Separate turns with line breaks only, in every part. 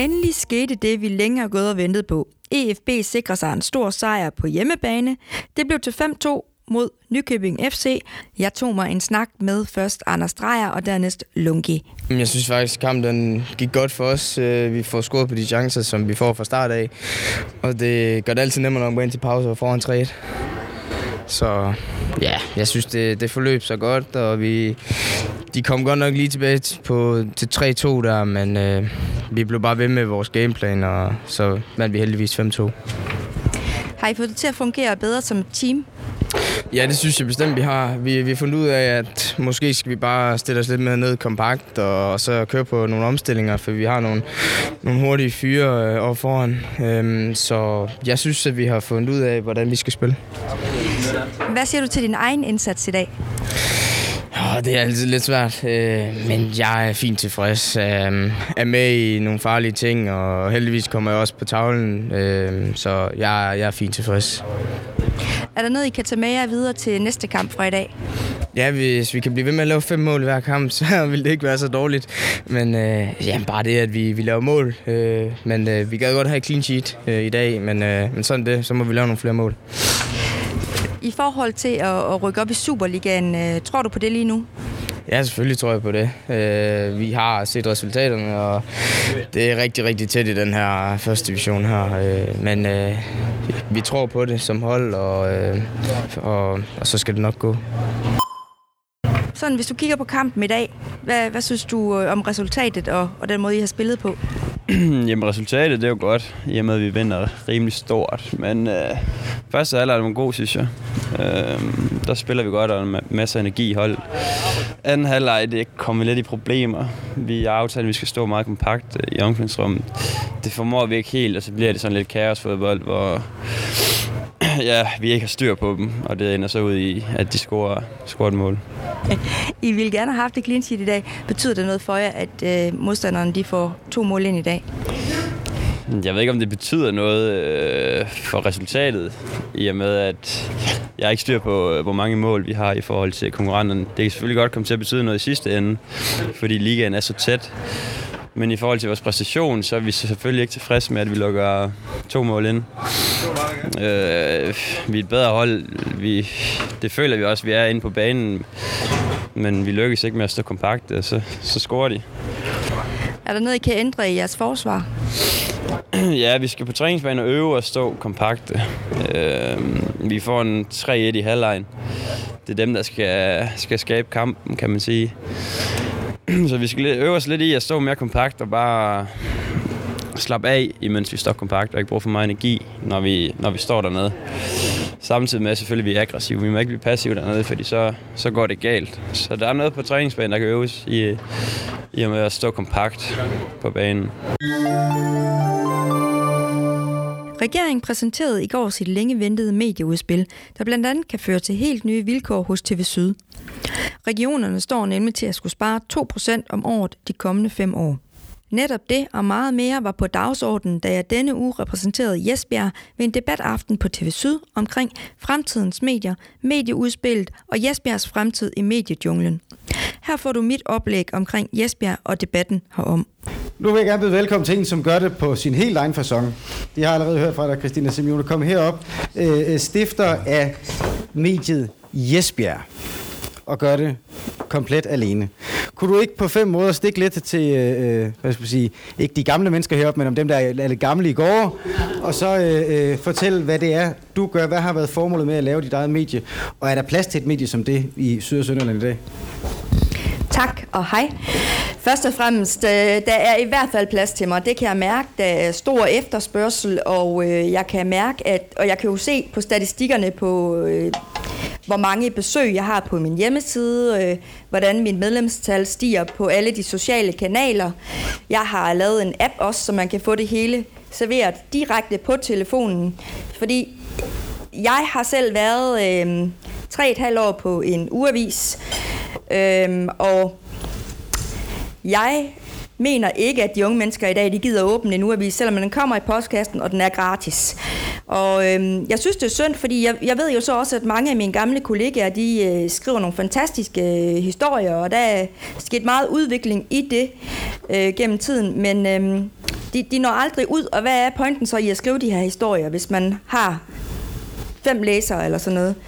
Endelig skete det, vi længe har gået og ventet på. EFB sikrer sig en stor sejr på hjemmebane. Det blev til 5-2 mod Nykøbing FC. Jeg tog mig en snak med først Anders Dreyer og dernæst Lungi.
Jeg synes faktisk, at kampen gik godt for os. Vi får scoret på de chancer, som vi får fra start af. Og det gør det altid nemmere, når man går ind til pause og foran 3-1. Så ja, jeg synes, det forløb så godt, og de kom godt nok lige tilbage til 3-2 der, men vi blev bare ved med vores gameplan, og så vandt vi heldigvis 5-2.
Har I fået det til at fungere bedre som et team?
Ja, det synes jeg bestemt, vi har. Vi har fundet ud af, at måske skal vi bare stille os lidt mere ned kompakt, og så køre på nogle omstillinger, for vi har nogle hurtige fyre over foran. Så jeg synes, at vi har fundet ud af, hvordan vi skal spille.
Hvad siger du til din egen indsats i dag?
Det er altid lidt svært, men jeg er fint tilfreds. Er med i nogle farlige ting, og heldigvis kommer jeg også på tavlen, så jeg er fint tilfreds.
Er der noget, I kan tage med jer videre til næste kamp fra i dag?
Ja, hvis vi kan blive ved med at lave 5 mål i hver kamp, så vil det ikke være så dårligt. Men bare det, at vi laver mål. Men vi gad godt have et clean sheet i dag, men sådan det, så må vi lave nogle flere mål.
I forhold til at rykke op i Superligaen, tror du på det lige nu?
Ja, selvfølgelig tror jeg på det. Vi har set resultaterne, og det er rigtig, rigtig tæt i den her første division her. Men vi tror på det som hold, og så skal det nok gå.
Sådan, hvis du kigger på kampen i dag, hvad synes du om resultatet og den måde, I har spillet på?
Jamen, resultatet det er jo godt, i og med, at vi vinder rimelig stort. Men første halvleg er det god, synes jeg. Der spiller vi godt, og en masse energi i hold. Anden halvleg, det kommer lidt i problemer. Vi har aftalt, at vi skal stå meget kompakt i omklædningsrummet. Det formår vi ikke helt, og så bliver det sådan lidt kaosfodbold, hvor vi ikke har styr på dem, og det ender så ud i, at de scorer et mål.
I ville gerne have haft et clean sheet i dag. Betyder det noget for jer, at modstanderne de får 2 mål ind i dag?
Jeg ved ikke, om det betyder noget for resultatet, i og med, at jeg ikke styr på, hvor mange mål vi har i forhold til konkurrenterne. Det kan selvfølgelig godt komme til at betyde noget i sidste ende, fordi ligaen er så tæt. Men i forhold til vores præstation, så er vi selvfølgelig ikke tilfredse med, at vi lukker 2 mål ind. Vi er et bedre hold. Det føler vi også, at vi er inde på banen. Men vi lykkes ikke med at stå kompakt, og så scorer de.
Er der noget, I kan ændre i jeres forsvar?
Ja, vi skal på træningsbanen og øve og stå kompakte. Vi får en 3-1 i halvlejen. Det er dem, der skal skabe kampen, kan man sige. Så vi skal øve os lidt i at stå mere kompakt og bare slappe af, imens vi står kompakt, og ikke bruge for meget energi, når vi står dernede. Samtidig med, at selvfølgelig vi er aggressive. Vi må ikke blive passive dernede, fordi så går det galt. Så der er noget på træningsbanen, der kan øves i og med at stå kompakt på banen.
Regeringen præsenterede i går sit længe ventede medieudspil, der blandt andet kan føre til helt nye vilkår hos TV Syd. Regionerne står nemlig til at skulle spare 2% om året de kommende 5 år. Netop det og meget mere var på dagsordenen, da jeg denne uge repræsenterede Jesbjerg ved en debataften på TV Syd omkring fremtidens medier, medieudspillet og Jesbjergs fremtid i mediejunglen. Her får du mit oplæg omkring Jesbjerg og debatten herom.
Nu vil jeg gerne byde velkommen til en, som gør det på sin helt egen facon. De har allerede hørt fra dig, Christina Simeone. Kom herop. Stifter af mediet Jesbjerg og gør det komplet alene. Kunne du ikke på 5 måder stikke lidt til, hvad skal jeg sige, ikke de gamle mennesker heroppe, men om dem, der er lidt gamle i går, og så fortælle, hvad det er, du gør, hvad har været formålet med at lave dit eget medie, og er der plads til et medie som det i Syd- og Sønderland i dag?
Tak og hej. Først og fremmest, der er i hvert fald plads til mig. Det kan jeg mærke, der er stor efterspørgsel, og jeg kan mærke, og jeg kan jo se på statistikkerne på, hvor mange besøg jeg har på min hjemmeside, hvordan mit medlemstal stiger på alle de sociale kanaler. Jeg har lavet en app også, så man kan få det hele serveret direkte på telefonen, fordi jeg har selv været 3,5 år på en ugeavis, og jeg mener ikke, at de unge mennesker i dag, de gider åbne en ugeavis, selvom den kommer i postkassen, og den er gratis. Og jeg synes, det er synd, fordi jeg ved jo så også, at mange af mine gamle kollegaer, de skriver nogle fantastiske historier, og der er sket meget udvikling i det gennem tiden. Men de når aldrig ud, og hvad er pointen så i at skrive de her historier, hvis man har 5 læsere eller sådan noget.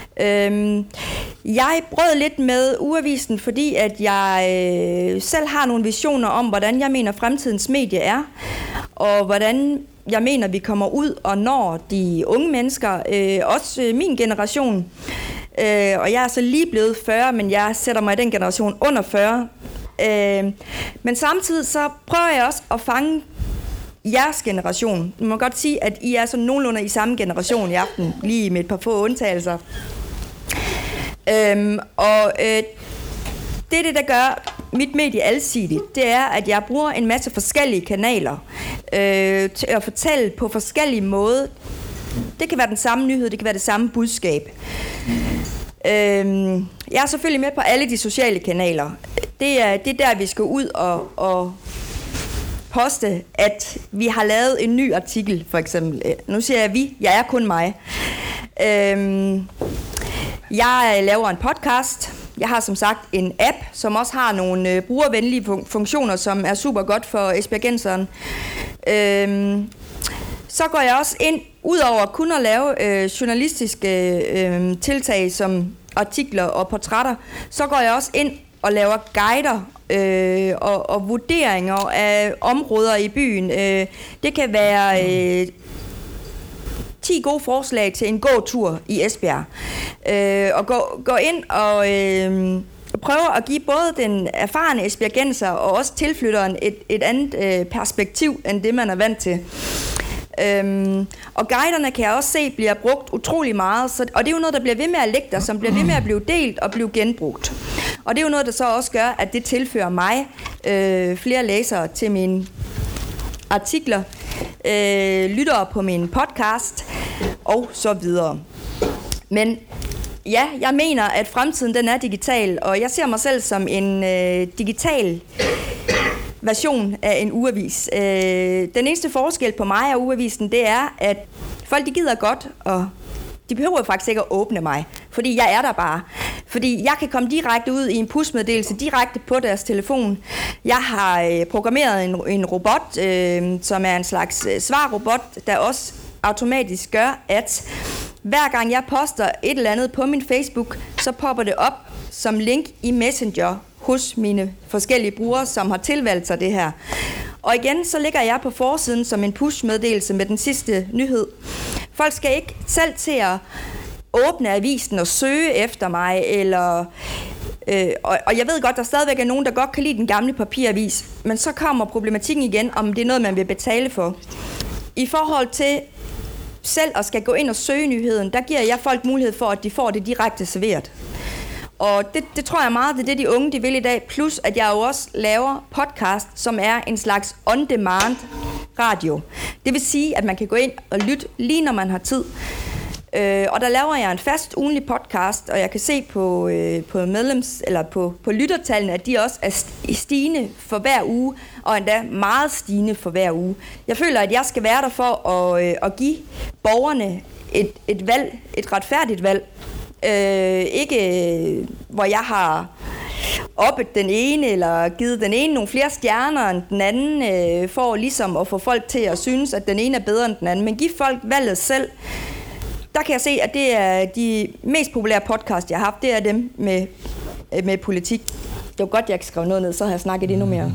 Jeg brød lidt med Ugeavisen, fordi at jeg selv har nogle visioner om, hvordan jeg mener fremtidens medie er, og hvordan jeg mener, vi kommer ud og når de unge mennesker, også min generation. Og jeg er så lige blevet 40, men jeg sætter mig i den generation under 40. Men samtidig så prøver jeg også at fange jeres generation. Man må godt sige, at I er sådan nogenlunde i samme generation i aften, lige med et par få undtagelser. Det, der gør mit medie alsidigt, det er, at jeg bruger en masse forskellige kanaler til at fortælle på forskellige måder. Det kan være den samme nyhed, det kan være det samme budskab. Jeg er selvfølgelig med på alle de sociale kanaler. Det er der, vi skal ud og poste, at vi har lavet en ny artikel, for eksempel. Nu siger jeg vi, jeg er kun mig. Jeg laver en podcast. Jeg har som sagt en app, som også har nogle brugervenlige funktioner, som er super godt for esbjergenseren. Så går jeg også ind, udover kun at lave journalistiske tiltag som artikler og portrætter, så går jeg også ind og laver guider og vurderinger af områder i byen. Det kan være 10 gode forslag til en gåtur i Esbjerg. Og gå ind og prøve at give både den erfarne esbjergenser og også tilflytteren et andet perspektiv, end det man er vant til. Og guiderne kan jeg også se bliver brugt utrolig meget, og det er jo noget, der bliver ved med at ligge der, som bliver ved med at blive delt og blive genbrugt. Og det er jo noget, der så også gør, at det tilfører mig flere læsere til mine artikler, lyttere på min podcast og så videre. Men ja, jeg mener, at fremtiden den er digital, og jeg ser mig selv som en digital version af en ugeavis. Den eneste forskel på mig og ugeavisen, det er, at folk de gider godt, og de behøver faktisk ikke at åbne mig, fordi jeg er der bare. Fordi jeg kan komme direkte ud i en pushmeddelelse, direkte på deres telefon. Jeg har programmeret en robot, som er en slags svarrobot, der også automatisk gør, at hver gang jeg poster et eller andet på min Facebook, så popper det op som link i Messenger hos mine forskellige brugere, som har tilvalgt sig det her. Og igen, så ligger jeg på forsiden som en push-meddelelse med den sidste nyhed. Folk skal ikke selv til at åbne avisen og søge efter mig, eller og jeg ved godt, der stadigvæk er nogen, der godt kan lide den gamle papiravis, men så kommer problematikken igen, om det er noget, man vil betale for. I forhold til selv at skal gå ind og søge nyheden, der giver jeg folk mulighed for, at de får det direkte serveret. Og det tror jeg meget, det er det, de unge de vil i dag. Plus, at jeg jo også laver podcast, som er en slags on-demand radio. Det vil sige, at man kan gå ind og lytte lige når man har tid. Og der laver jeg en fast ugenlig podcast, og jeg kan se på eller på lyttertallene, at de også er stigende for hver uge, og endda meget stigende for hver uge. Jeg føler, at jeg skal være der for at give borgerne et valg, et retfærdigt valg. Ikke hvor jeg har oppet den ene eller givet den ene nogle flere stjerner end den anden, for ligesom at få folk til at synes, at den ene er bedre end den anden, men give folk valget selv. Der kan jeg se, at det er de mest populære podcast, jeg har haft, det er dem med politik. Det var godt, jeg ikke skrev noget ned, så har jeg snakket endnu mere.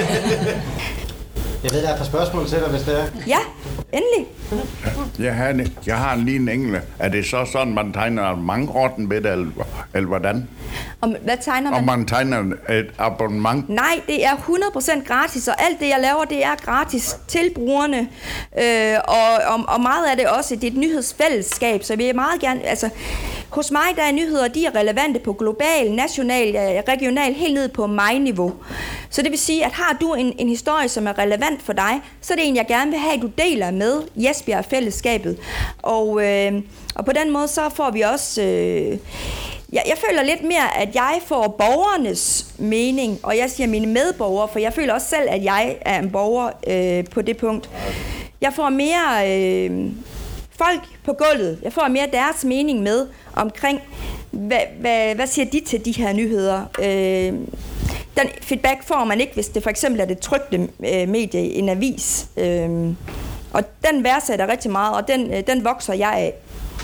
Jeg ved, der er et par spørgsmål til dig, hvis det er.
Ja, endelig.
Jeg har lige en engle. Er det så sådan, man tegner mange ved det, eller hvordan?
Hvad tegner man?
Om man tegner et abonnement?
Nej, det er 100% gratis, og alt det, jeg laver, det er gratis til brugerne. Og meget af det også, det er et nyhedsfællesskab, så vi er meget gerne... Altså, hos mig, der er nyheder, de er relevante på global, national, regional, helt ned på mig-niveau. Så det vil sige, at har du en historie, som er relevant for dig, så er det en, jeg gerne vil have, at du deler med Jesbjerg-fællesskabet. Og på den måde, så får vi også... Jeg føler lidt mere, at jeg får borgernes mening, og jeg siger mine medborgere, for jeg føler også selv, at jeg er en borger på det punkt. Jeg får mere folk på gulvet. Jeg får mere deres mening med omkring, hvad siger de til de her nyheder. den feedback får man ikke, hvis det for eksempel er det trykte medie, en avis. Og den værdsætter rigtig meget, og den vokser jeg af.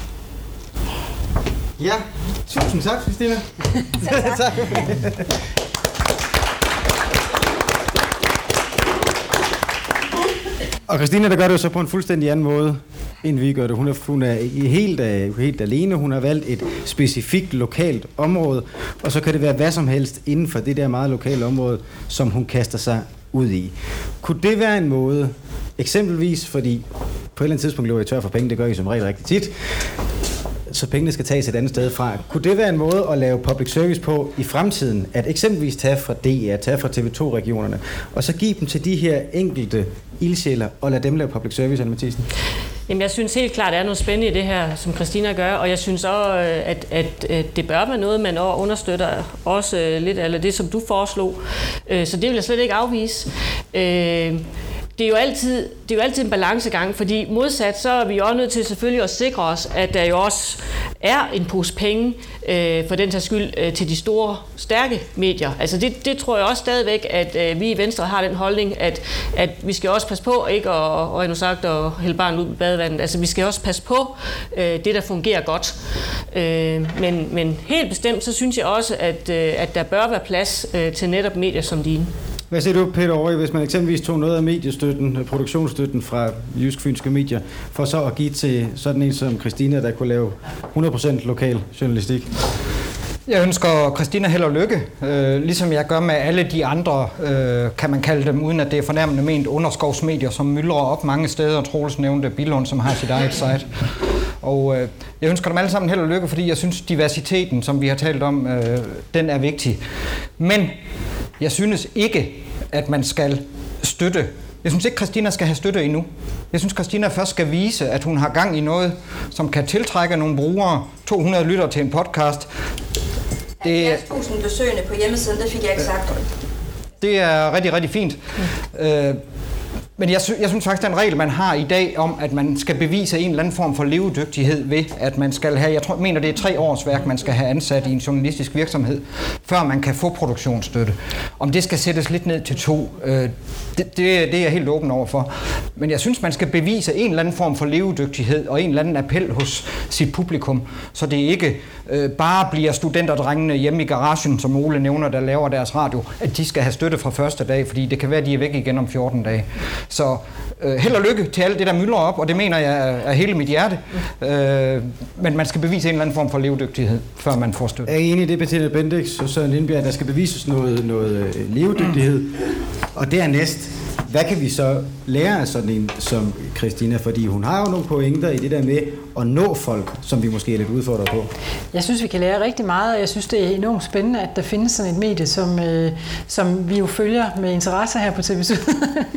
Ja, tusind tak, Christina. Tak. Og Christina, der gør det jo så på en fuldstændig anden måde, end vi gør det. Hun er helt alene. Hun har valgt et specifikt lokalt område, og så kan det være hvad som helst inden for det der meget lokale område, som hun kaster sig ud i. Kunne det være en måde, eksempelvis fordi på et eller andet tidspunkt løber I tør for penge, det gør I som regel rigtig tit, så pengene skal tages et andet sted fra. Kunne det være en måde at lave public service på i fremtiden, at eksempelvis tage fra DR, tage fra TV2-regionerne, og så give dem til de her enkelte ildsjæler, og lade dem lave public service, Anne Matthiesen?
Jamen, jeg synes helt klart, at der er noget spændende i det her, som Christina gør, og jeg synes også, at det bør være noget, man også understøtter også lidt af det, som du foreslog. Så det vil jeg slet ikke afvise. Det er jo altid en balancegang, fordi modsat så er vi jo også nødt til selvfølgelig at sikre os, at der jo også er en pose penge for den sags skyld til de store, stærke medier. Altså det tror jeg også stadigvæk, at vi i Venstre har den holdning, at vi skal også passe på, ikke at hælde barnet ud med badevandet. Altså vi skal også passe på det, der fungerer godt. Men helt bestemt, så synes jeg også, at der bør være plads til netop medier som dine.
Hvad siger du, Peter Aage, hvis man eksempelvis tog noget af mediestøtten, produktionsstøtten fra Jysk-Fynske Medier, for så at give til sådan en som Christina, der kunne lave 100% lokal journalistik?
Jeg ønsker Christina held og lykke, ligesom jeg gør med alle de andre, kan man kalde dem, uden at det er fornærmende ment, underskovsmedier, som myldrer op mange steder. Troels nævnte Billund, som har sit eget site. Og jeg ønsker dem alle sammen held og lykke, fordi jeg synes, diversiteten, som vi har talt om, den er vigtig. Men jeg synes ikke, at man skal støtte. Jeg synes ikke, Christina skal have støtte endnu. Jeg synes, Christina først skal vise, at hun har gang i noget, som kan tiltrække nogle brugere, 200 lytter til en podcast.
70.000 besøgende på hjemmesiden, det fik jeg ikke sagt.
Det er rigtig, rigtig fint. Men jeg synes faktisk, den regel, man har i dag om, at man skal bevise en eller anden form for levedygtighed ved, at man skal have, mener det er 3 årsværk, man skal have ansat i en journalistisk virksomhed, før man kan få produktionsstøtte. Om det skal sættes lidt ned til 2, det er jeg helt åben overfor. Men jeg synes, man skal bevise en eller anden form for levedygtighed og en eller anden appel hos sit publikum, så det ikke bare bliver studenterdrengene hjemme i garagen, som Ole nævner, der laver deres radio, at de skal have støtte fra første dag, fordi det kan være, at de er væk igen om 14 dage. Så held og lykke til alt det, der myldrer op, og det mener jeg er hele mit hjerte. Men man skal bevise en eller anden form for levedygtighed, før man får støtte.
Jeg er enig i det, Bettina Bendix og Søren Lindbjerg, der skal bevises noget levedygtighed. Og dernæst, hvad kan vi så lære af sådan en som Christina? Fordi hun har jo nogle pointer i det der med at nå folk, som vi måske er lidt udfordret på. Jeg synes, vi kan lære rigtig meget, og jeg synes, det er enormt spændende, at der findes sådan et medie, som vi jo følger med interesse her på TV2.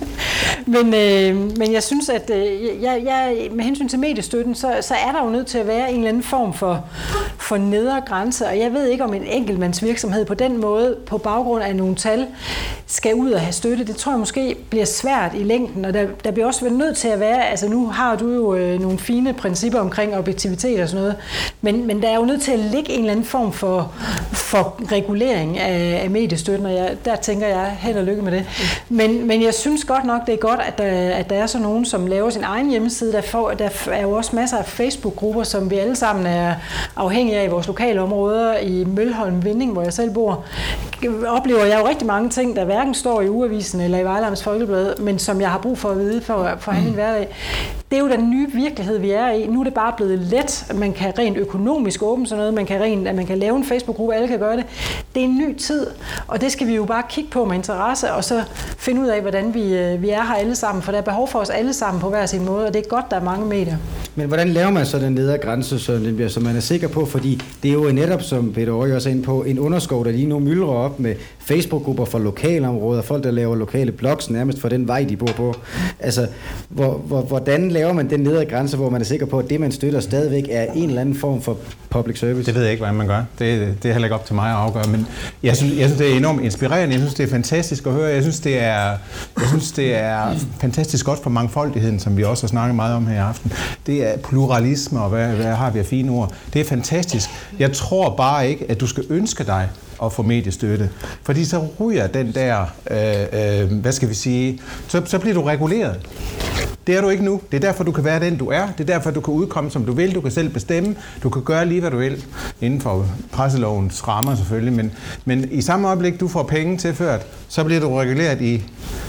men jeg synes, at jeg med hensyn til mediestøtten, så er der jo nødt til at være en eller anden form for nedre grænse, og jeg ved ikke, om en enkeltmandsvirksomhed på den måde, på baggrund af nogle tal, skal ud og have støtte. Det tror jeg måske bliver svært i længden, og der bliver også nødt til at være, altså nu har du jo nogle fine principper omkring objektivitet og sådan noget, men der er jo nødt til at ligge en eller anden form for regulering af mediestøtten, og der tænker jeg, held og lykke med det. Men jeg synes godt nok, det er godt, at der er så nogen, som laver sin egen hjemmeside. Der er jo også masser af Facebook-grupper, som vi alle sammen er afhængige af i vores lokale områder, i Mølholm Vinding, hvor jeg selv bor. Oplever jeg jo rigtig mange ting, der hverken står i Ugeavisen eller i Vejle Amts Folkeblad, men som jeg har brug for at vide for at have min hverdag. Det er jo den nye virkelighed, vi er i. Nu er det bare blevet let, at man kan rent økonomisk åbne sådan noget, at man kan lave en Facebook-gruppe, alle kan gøre det. Det er en ny tid, og det skal vi jo bare kigge på med interesse, og så finde ud af, hvordan vi er her alle sammen, for der er behov for os alle sammen på hver sin måde, og det er godt, der er mange medier. Men hvordan laver man så den nedre grænse, så man er sikker på, fordi det er jo netop, som Peter Aage også er inde på, en underskov, der lige nu myldrer op med Facebook-grupper for lokalområder, folk, der laver lokale blogs nærmest for den vej, de bor på. Altså, hvordan laver man den nedre grænse, hvor man er sikker på, at det, man støtter, stadigvæk er en eller anden form for public service?
Det ved jeg ikke, hvordan man gør. Det er heller ikke op til mig at afgøre, men jeg synes, det er enormt inspirerende. Jeg synes, det er fantastisk at høre. Jeg synes, det er fantastisk godt for mangfoldigheden, som vi også har snakket meget om her i aften. Det er pluralisme, og hvad har vi af fine ord. Det er fantastisk. Jeg tror bare ikke, at du skal ønske dig at få mediestøtte. Fordi så ryger den der, hvad skal vi sige, så bliver du reguleret. Det er du ikke nu. Det er derfor, du kan være den, du er. Det er derfor, du kan udkomme, som du vil. Du kan selv bestemme. Du kan gøre lige, hvad du vil. Inden for presselovens rammer selvfølgelig. Men i samme øjeblik, du får penge tilført, så bliver du reguleret i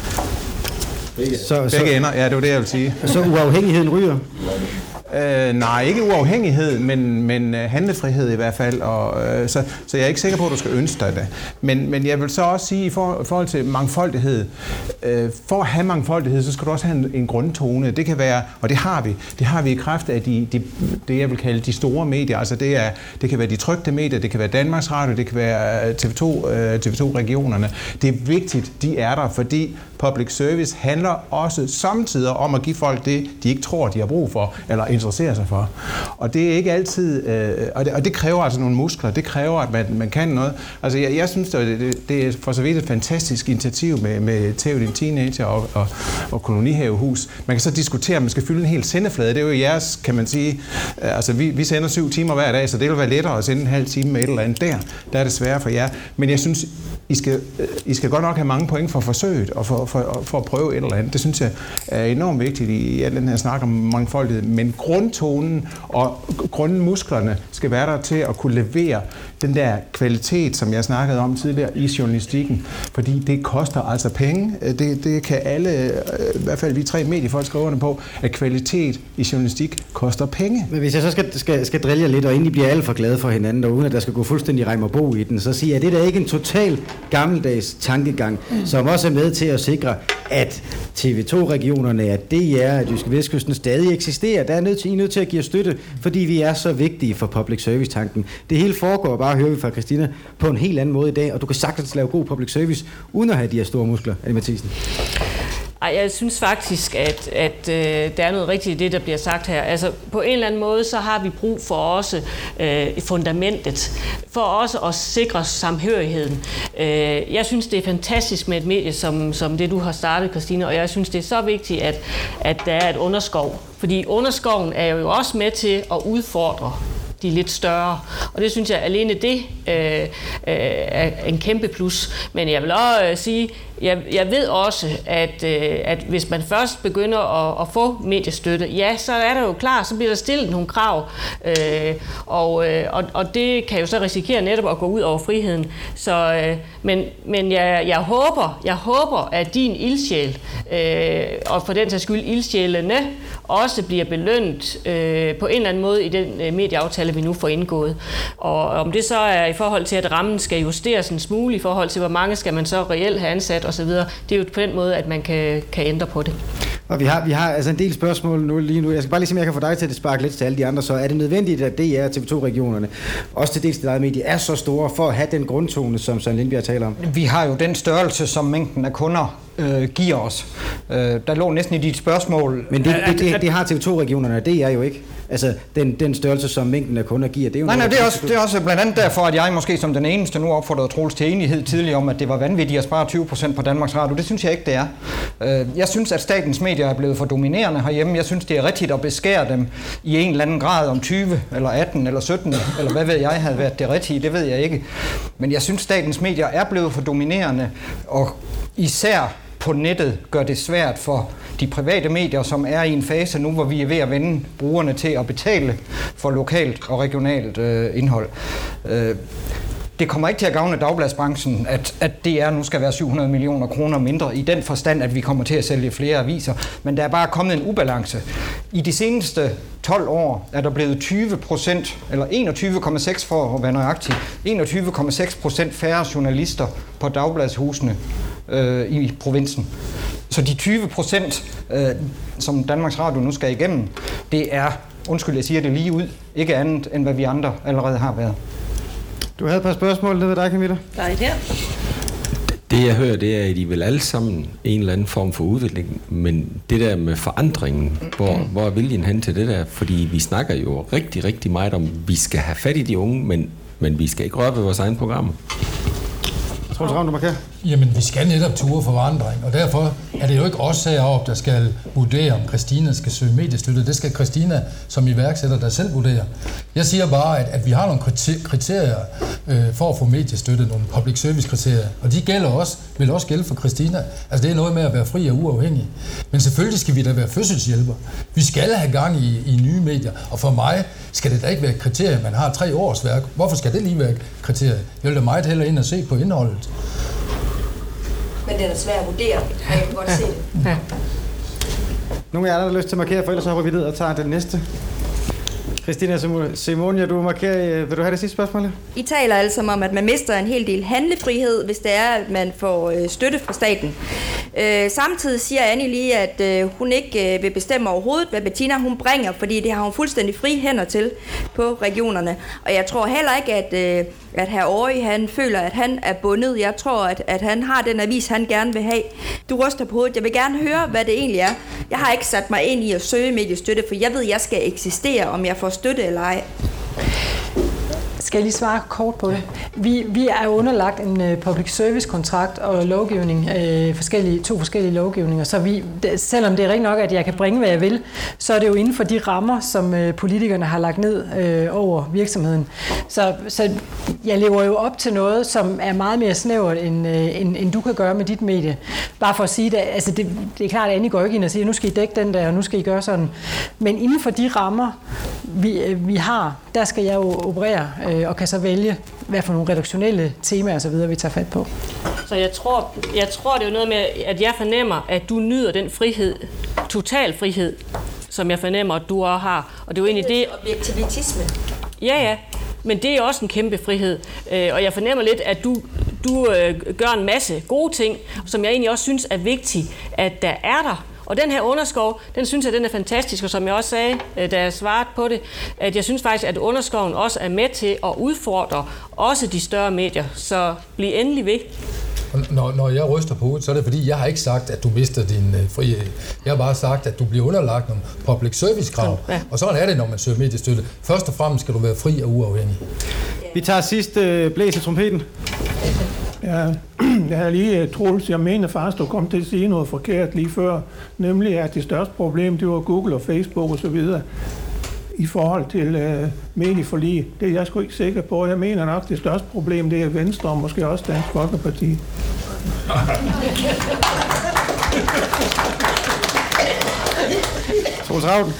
begge ender. Ja, det var det, jeg vil sige.
Så uafhængigheden ryger?
Nej, ikke uafhængighed, men handlefrihed i hvert fald. Så jeg er ikke sikker på, at du skal ønske dig det. Men jeg vil så også sige, i forhold til mangfoldighed, for at have mangfoldighed, så skal du også have en grundtone. Det kan være, og det har vi i kraft af det jeg vil kalde de store medier. Altså det kan være de trykte medier, det kan være Danmarks Radio, det kan være TV2-regionerne. Det er vigtigt, de er der, fordi public service handler også samtidig om at give folk det, de ikke tror, de har brug for, eller interesserer sig for. Og det er ikke altid, og det kræver altså nogle muskler, det kræver, at man kan noget. Altså jeg synes, det er for så vidt et fantastisk initiativ med Tæv din teenager og kolonihavehus. Man kan så diskutere, om man skal fylde en hel sendeflade. Det er jo jeres, kan man sige, altså vi sender 7 timer hver dag, så det vil være lettere at sende en halv time med et eller andet der. Der er det sværere for jer. Men jeg synes, I skal godt nok have mange point for forsøget og for at prøve et eller andet. Det synes jeg er enormt vigtigt i al den her snak om mangfoldighed. Men grundtonen og grundmusklerne skal være der til at kunne levere den der kvalitet, som jeg snakkede om tidligere i journalistikken. Fordi det koster altså penge. Det kan alle, i hvert fald vi 3 mediefolk skriver under på, at kvalitet i journalistik koster penge.
Men hvis jeg så skal drille jer lidt, og egentlig bliver alle for glade for hinanden, og uden at der skal gå fuldstændig rejm og bo i den, så siger jeg, at det der ikke en total gammeldags tankegang, som også er med til at sikre, at TV2-regionerne, at DR, at Jyske Vestkysten stadig eksisterer. I er nødt til at give støtte, fordi vi er så vigtige for public service-tanken. Det hele foregår, bare hører vi fra Christina, på en helt anden måde i dag, og du kan sagtens lave god public service, uden at have de her store muskler. Anne Mathisen.
Ej, jeg synes faktisk, at der er noget rigtigt i det, der bliver sagt her. Altså, på en eller anden måde, så har vi brug for også fundamentet, for også at sikre samhørigheden. Jeg synes, det er fantastisk med et medie, som det, du har startet, Christina, og jeg synes, det er så vigtigt, at der er et underskov. Fordi underskoven er jo også med til at udfordre de lidt større. Og det synes jeg alene det er en kæmpe plus. Men jeg vil også sige, jeg ved også, at hvis man først begynder at få mediestøtte, ja, så er der jo klar, så bliver der stillet nogle krav, og det kan jo så risikere netop at gå ud over friheden. Så, men jeg håber, at din ildsjæl, og for den sags skyld ildsjælene, også bliver belønnet på en eller anden måde i den medieaftale, vi nu får indgået. Og om det så er i forhold til, at rammen skal justeres en smule, i forhold til, hvor mange skal man så reelt have ansat osv., det er jo på den måde, at man kan ændre på det.
Og vi har altså en del spørgsmål lige nu. Jeg skal bare lige se, om jeg kan få dig til at sparke lidt til alle de andre. Så er det nødvendigt, at DR og TV2-regionerne, også til dels til eget medie, er så store for at have den grundtone, som Søren Lindbjerg taler om? Vi har jo den størrelse, som mængden af kunder giver os. Der lå næsten i dit spørgsmål. Men det har TV2-regionerne, og det er jo ikke. Altså den størrelse, som mængden af kunder giver. Det er jo nej, det er også blandt andet derfor, at jeg måske som den eneste nu opfordrede Troels til enighed tidligere om, at det var vanvittigt at spare 20% på Danmarks Radio. Det synes jeg ikke, det er. Jeg synes, at statens medier er blevet for dominerende herhjemme. Jeg synes, det er rigtigt at beskære dem i en eller anden grad om 20, eller 18, eller 17, eller hvad ved jeg havde været det rigtige, det ved jeg ikke. Men jeg synes, statens medier er blevet for dominerende, og især på nettet gør det svært for de private medier, som er i en fase nu, hvor vi er ved at vende brugerne til at betale for lokalt og regionalt indhold. Det kommer ikke til at gavne dagbladsbranchen, at DR nu skal være 700 millioner kroner mindre, i den forstand, at vi kommer til at sælge flere aviser. Men der er bare kommet en ubalance. I de seneste 12 år er der blevet 20%, eller 21,6% for at være nøjagtig, 21,6% færre journalister på dagbladshusene i provinsen. Så de 20%, som Danmarks Radio nu skal igennem, det er, undskyld, jeg siger det lige ud, ikke andet end hvad vi andre allerede har været. Du havde et par spørgsmål nede ved dig, Camilla.
Der er et her.
Det jeg hører, det er, at I vil alle sammen en eller anden form for udvikling, men det der med forandringen, hvor er viljen hen til det der? Fordi vi snakker jo rigtig, rigtig meget om, at vi skal have fat i de unge, men vi skal ikke røre ved vores egne programmer.
Troels Ravn, du markerer.
Jamen, vi skal netop ture forandring, og derfor er det jo ikke os heroppe, der skal vurdere, om Christina skal søge mediestøtte. Det skal Christina som iværksætter der selv vurdere. Jeg siger bare, at vi har nogle kriterier for at få mediestøtte, nogle public service kriterier, og de gælder også, vil også gælde for Christina. Altså det er noget med at være fri og uafhængig. Men selvfølgelig skal vi da være fødselshjælper. Vi skal have gang i nye medier, og for mig skal det da ikke være et kriterie, man har 3 års værk. Hvorfor skal det lige være et kriterie? Jeg vil da meget hellere ind og se på indholdet.
Men det er da svært at vurdere, og jeg kan godt se det.
Ja.
Nogle af jer, der har lyst til at markere, for ellers så hopper vi ned og tager den næste. Christina Simonia, du markerer. Vil du have det sidste spørgsmål?
I taler altså om, at man mister en hel del handlefrihed, hvis det er, at man får støtte fra staten. Samtidig siger Annie lige, at hun ikke vil bestemme overhovedet, hvad Bettina hun bringer, fordi det har hun fuldstændig fri hænder til på regionerne. Og jeg tror heller ikke, at hr. Aari, han føler, at han er bundet. Jeg tror, at han har den avis, han gerne vil have. Du ryster på hovedet. Jeg vil gerne høre, hvad det egentlig er. Jeg har ikke sat mig ind i at søge mediestøtte, for jeg ved, at jeg skal eksistere, om jeg får støtte eller ej.
Skal jeg lige svare kort på det? Vi er underlagt en public service kontrakt og lovgivning, to forskellige lovgivninger, så selvom det er rigtig nok, at jeg kan bringe, hvad jeg vil, så er det jo inden for de rammer, som politikerne har lagt ned over virksomheden. Så jeg lever jo op til noget, som er meget mere snævert, end du kan gøre med dit medie. Bare for at sige det, altså det er klart, at Annie går ikke ind og siger, nu skal I dække den der, og nu skal I gøre sådan. Men inden for de rammer, vi har, der skal jeg jo operere, og kan så vælge, hvad for nogle redaktionelle temaer og så videre, vi tager fat på.
Så jeg tror, det er jo noget med, at jeg fornemmer, at du nyder den frihed, total frihed, som jeg fornemmer, at du også har. Og det er jo egentlig det...
Objektivitisme.
Ja, men det er også en kæmpe frihed. Og jeg fornemmer lidt, at du gør en masse gode ting, som jeg egentlig også synes er vigtigt, at der er der. Og den her Underskov, den synes jeg, den er fantastisk, og som jeg også sagde, da jeg svarede på det, at jeg synes faktisk, at Underskoven også er med til at udfordre også de større medier. Så bliv endelig ved.
Når jeg ryster på hovedet, så er det fordi, jeg har ikke sagt, at du mister din frihed. Jeg har bare sagt, at du bliver underlagt nogle public service krav. Ja. Og sådan er det, når man søger mediestøtte. Først og fremmest skal du være fri og uafhængig.
Vi tager sidst blæs i trompeten.
Ja, jeg havde lige Troels, jeg mener faktisk, du kom til at sige noget forkert lige før, nemlig at det største problem, det var Google og Facebook og så videre i forhold til medieforlig. Det er jeg sgu ikke sikker på. Jeg mener nok, det største problem, det er Venstre og måske også Dansk Folkeparti.
Troels Ravn.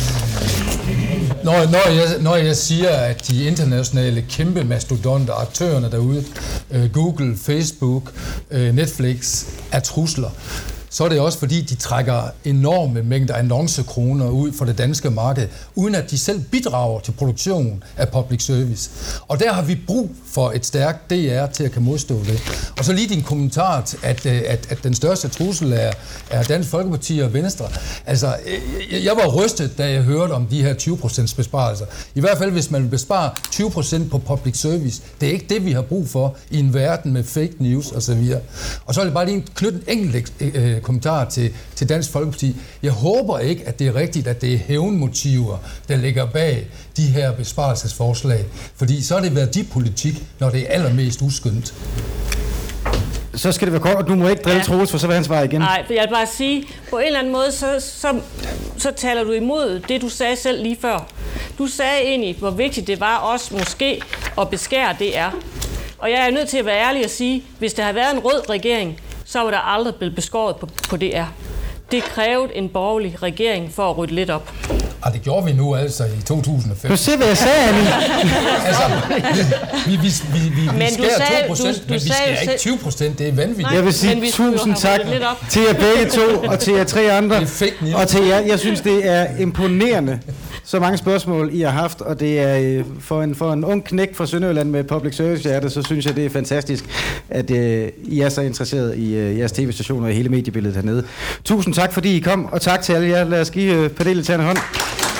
Når jeg siger, at de internationale kæmpe mastodonter, aktørerne derude, Google, Facebook, Netflix, er trusler, så er det også fordi, de trækker enorme mængder annoncekroner ud fra det danske marked, uden at de selv bidrager til produktion af public service. Og der har vi brug for et stærkt DR til at kan modstå det. Og så lige din kommentar til, at den største trussel er Dansk Folkeparti og Venstre. Altså, jeg var rystet, da jeg hørte om de her 20% besparelser. I hvert fald, hvis man vil bespare 20% på public service. Det er ikke det, vi har brug for i en verden med fake news osv. Og så vil jeg bare lige knytte en enkelt kommentar til Dansk Folkeparti. Jeg håber ikke, at det er rigtigt, at det er hævnmotiver, der ligger bag de her besparelsesforslag. Fordi så er det værdipolitik, når det er allermest uskyndt.
Så skal det være kort, og du må ikke drille Troels, for så vil han svare igen.
Nej, for jeg vil bare sige, på en eller anden måde, så taler du imod det, du sagde selv lige før. Du sagde egentlig, hvor vigtigt det var også måske at beskære DR. Og jeg er nødt til at være ærlig og sige, hvis der havde været en rød regering, så var der aldrig blevet beskåret på DR. Det krævede en borgerlig regering for at rydde lidt op.
Og det gjorde vi nu altså i 2005.
Du ser, hvad jeg sagde, Annie.
Altså, vi skærer 2%, men vi skærer ikke 20%. Det er vanvittigt.
Jeg vil sige tusind tak til jer begge to, og til jer 3 andre. Og til jer, jeg synes, det er imponerende, så mange spørgsmål, I har haft, og det er for en ung knæk fra Sønderjylland med public service hjerte, så synes jeg, det er fantastisk, at I er så interesseret i jeres tv-stationer og hele mediebilledet hernede. Tusind tak, fordi I kom, og tak til alle jer. Lad os give Pernille tage en hånd.